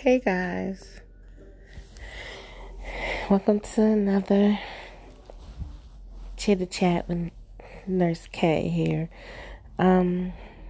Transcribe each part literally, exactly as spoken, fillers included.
Hey guys, welcome to another Chitter Chat with Nurse K here. Um,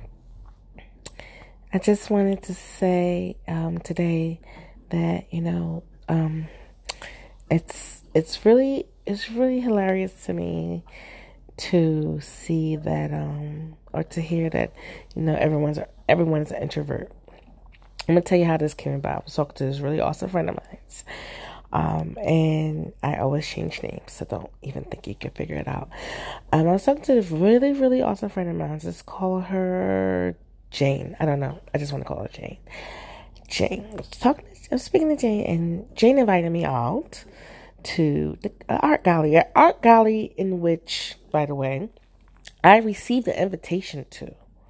I just wanted to say um, today that you know um, it's it's really it's really hilarious to me to see that um, or to hear that you know everyone's everyone's an introvert. I'm gonna tell you how this came about. I was talking to this really awesome friend of mine. Um, and I always change names, so don't even think you can figure it out. Um, I was talking to this really, really awesome friend of mine. Let's call her Jane. I don't know. I just want to call her Jane. Jane. I was talking. I was speaking to Jane, and Jane invited me out to the uh, art gallery. An art gallery in which, by the way, I received an invitation to,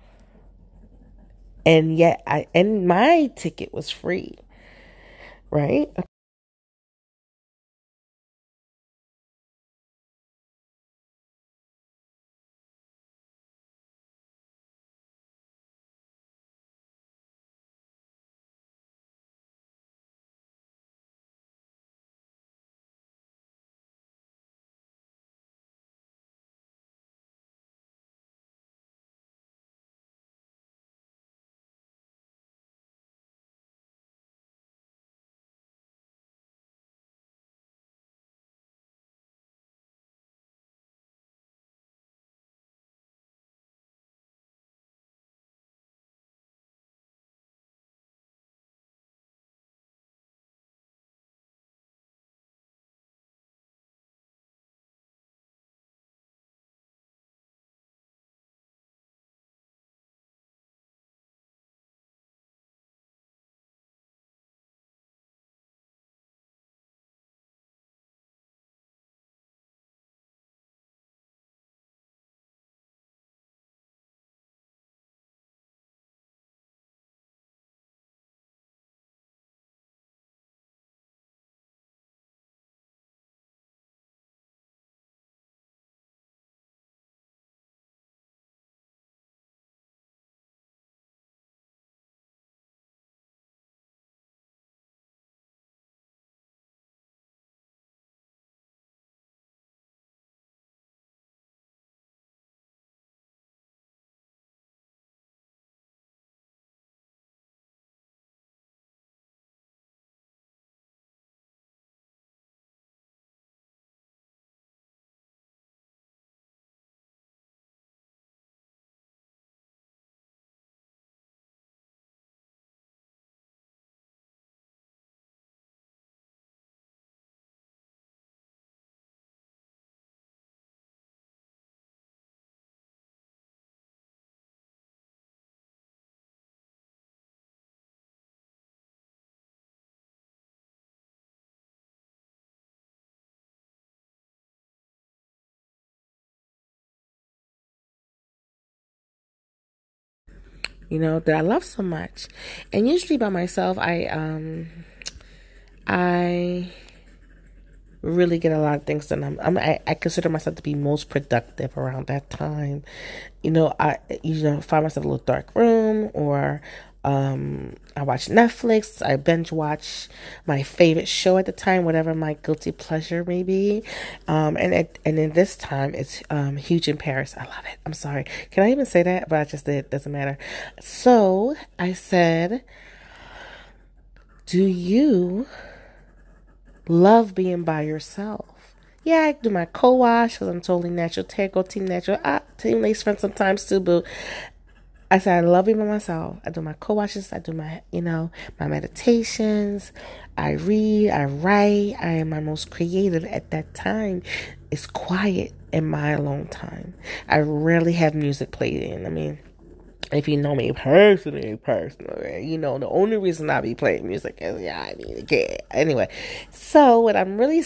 and yet I and my ticket was free. Right? You know that I love so much, and usually by myself, I um I really get a lot of things done. I'm, I'm I, I consider myself to be most productive around that time. You know, I you know find myself in a little dark room, or um, I watch Netflix. I binge watch my favorite show at the time, whatever my guilty pleasure may be. Um, and it, and in this time, it's um, Huge in Paris. I love it. I'm sorry. Can I even say that? But I just did. Doesn't matter. So I said, do you love being by yourself? Yeah, I do my co-wash because I'm totally natural. Tego Team Natural. Ah, Team Lace Friend sometimes too, but I said I love being by myself. I do my co-washes. I do my, you know, my meditations. I read. I write. I am my most creative at that time. It's quiet in my alone time. I rarely have music played in. I mean, if you know me personally, personally, you know the only reason I be playing music is yeah, I mean, okay. Anyway, so what I'm really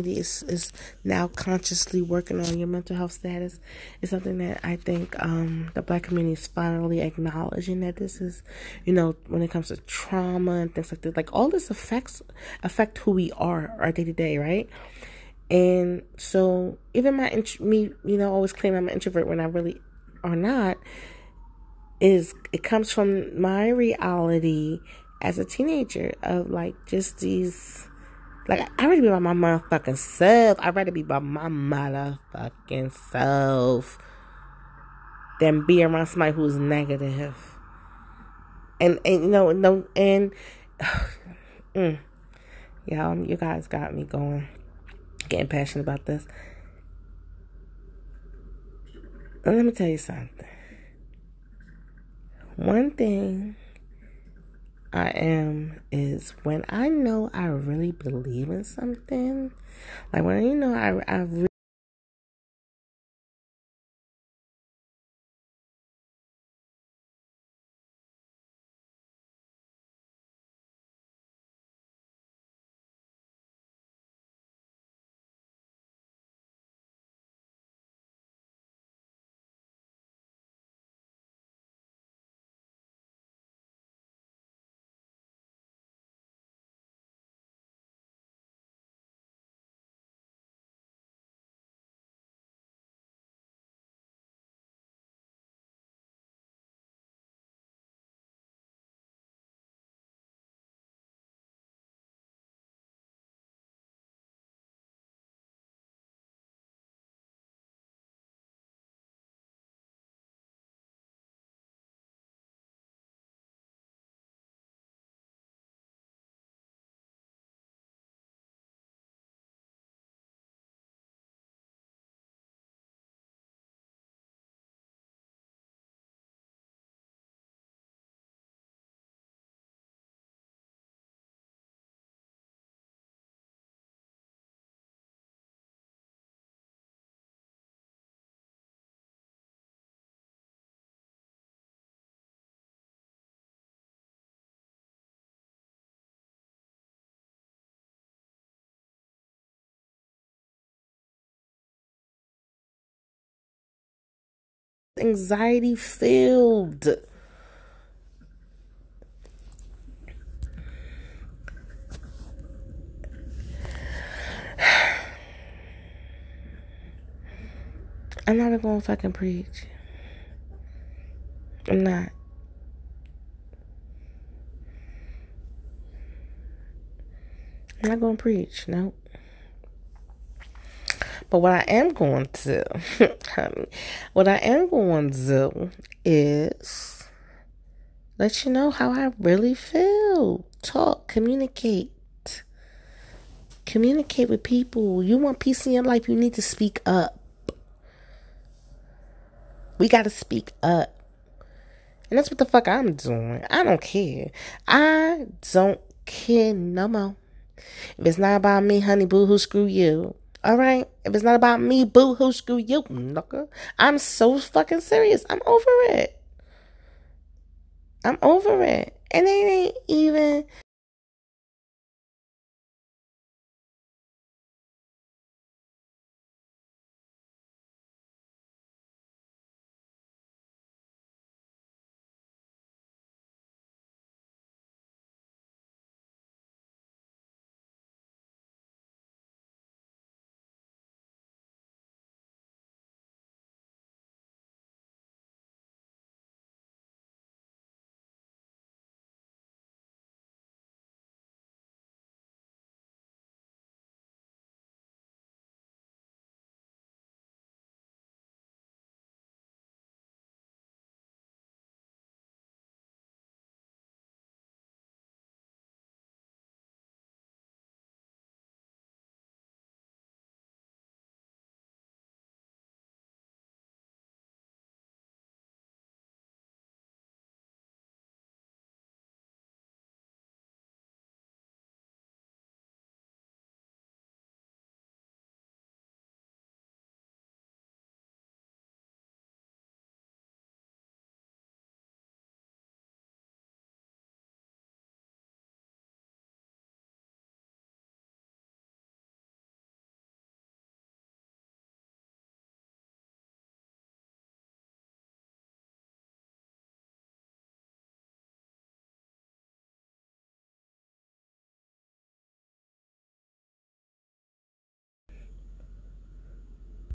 community is is now consciously working on your mental health status is something that I think um, the Black community is finally acknowledging that this is, you know, when it comes to trauma and things like that, like all this affects affect who we are, our day to day, right? And so even my me, you know, always claim I'm an introvert when I really are not, is it comes from my reality as a teenager of like just these, like I'd rather be by my motherfucking self. I'd rather be by my motherfucking self than be around somebody who's negative. And and you know no and mm, y'all, you guys got me going, getting passionate about this. And let me tell you something. One thing I am is when I know I really believe in something, like when you know I I really anxiety filled. I'm not gonna fucking preach. I'm not. I'm not gonna preach. Nope. But what I am going to, honey, what I am going to do is let you know how I really feel. Talk, communicate. Communicate with people. You want peace in your life, you need to speak up. We got to speak up. And that's what the fuck I'm doing. I don't care. I don't care no more. If it's not about me, honey, boo-hoo, screw you. All right? If it's not about me, boo-hoo, screw you, knucker. I'm so fucking serious. I'm over it. I'm over it. And it ain't even